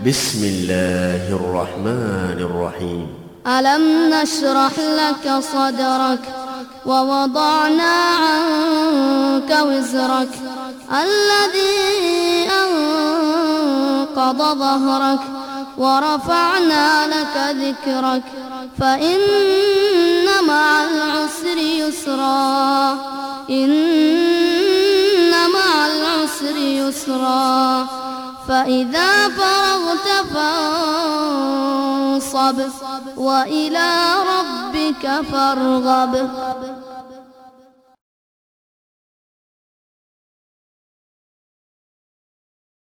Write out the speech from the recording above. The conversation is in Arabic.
بسم الله الرحمن الرحيم. ألم نشرح لك صدرك ووضعنا عنك وزرك الذي أنقض ظهرك ورفعنا لك ذكرك فإن مع العسر يسرا إن مع العسر يسرا فإذا فرغت فانصب وإلى ربك فارغب.